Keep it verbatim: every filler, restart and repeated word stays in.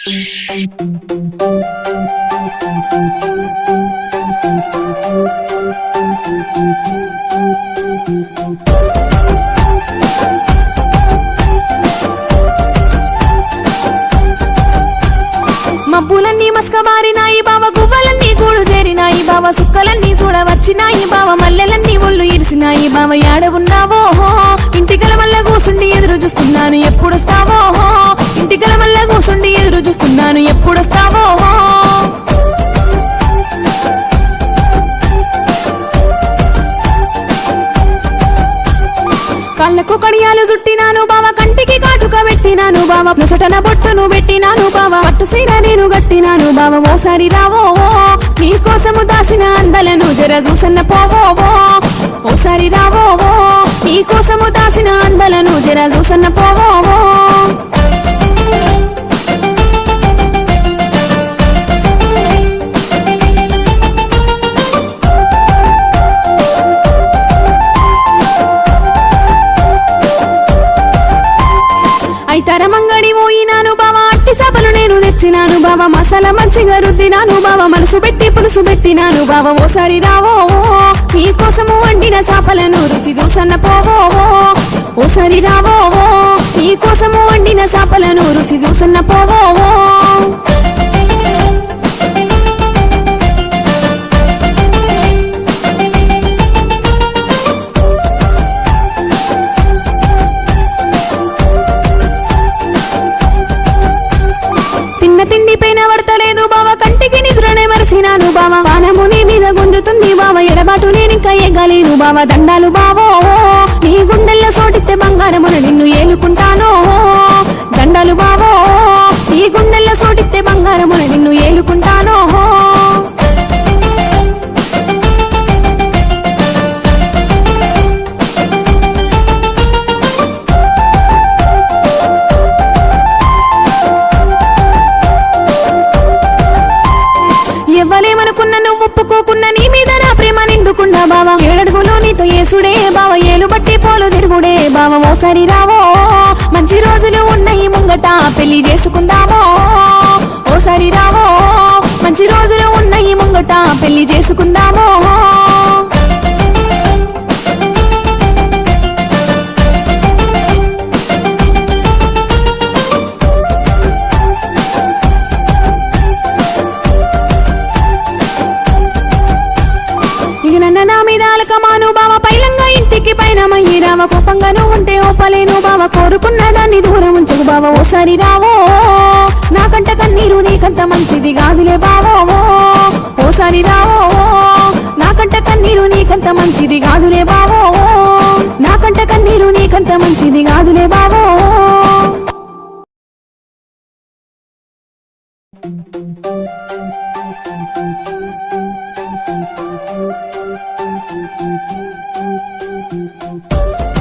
మబ్బులన్నీ మస్కబారినాయి బావ, గువ్వలన్నీ గూడు చేరినాయి బావ, సుక్కలన్నీ చూడవచ్చినాయి బావ, మల్లెలన్నీ ఒళ్ళు ఇరిసినాయి బావ. యాడ ఉన్నావో ఇంటికల వల్ల కూసుండి ఎదురు చూస్తున్నాను, ఎప్పుడొస్తావో ఇంటికల వల్ల కూసుండి ఎదురు చూస్తున్నాను, ఎప్పుడొస్తావో. కళ్ళకు కడియాలు చుట్టినాను బావ, కంటికి కాటుక పెట్టినాను బావ, ముసటన బొట్టును పెట్టినాను బావ, పట్టు సీర నేను గట్టినాను బావ. ఓసారి రావో నీ కోసము దాసిన అందలను జర చూసన్న పోవో, ఓసారి రావో నీ కోసము దాసిన అందలను జర చూసన్న పోవో. ఐతరమంగడి పోయినాను బావ, అట్టి సభలు నేను తెచ్చినాను బావ, మసాలా మంచిగా రుద్దినాను బావ, మనసు పెట్టి పులుసు పెట్టినాను బావ. ఓసారి రావో నీ కోసము వండిన చేపలను రుచి చూసన్న పోవో, ఓసారి రావో నీ కోసము వండిన చేపలను రుచి చూసన్న పోవో. తిన్న తిండి పైన పడతలేదు బావ, కంటికి నిద్రనే మరిసినాను బావ, పానము నీ మీద గుంజుతుంది బావ, ఎడబాటు నేనింకా ఎగలేను బావ. దండాలు బావో నీ గుండెల్లో సోటితే బంగారమున నిన్ను ఏలుకుంటాను, దండాలు బావో నీ గుండెల్లో సోటితే బంగారమున నిన్ను ఏలుకుంటాను. ఎవ్వలేమనుకున్న నువ్వు ఒప్పుకోకున్నా నీ మీద నా ప్రేమ నిండుకుండా బావ, ఏడడుగులో నీతో యేసుడే బావ, ఏలు బట్టి పోలు తిరుగుడే బావ. ఓసారి రావో మంచి రోజులు ఉన్నాయి ముంగట, పెళ్లి చేసుకుందామో, ఓసారి రావో మంచి రోజులు ఉన్నాయి ముంగట, పెళ్లి చేసుకుందామో. నా మీద అలకమాను బావ, పైలంగా ఇంటికి పైన మయ్యిరావ, కోపంగా నువ్వు ఉంటే ఓపలేను బావ, కోరుకున్న దాన్ని దూరం ఉంచకు బావ. ఓసారి రావో నాకంట కన్నీరు నీకంత మంచిది కాదులే బావో, ఓసారి రావో నాకంట కన్నీరు నీకంత మంచిది కాదులే బావో, నాకంట కన్నీరు నీకంత మంచిది కాదులే బావో. Thank you.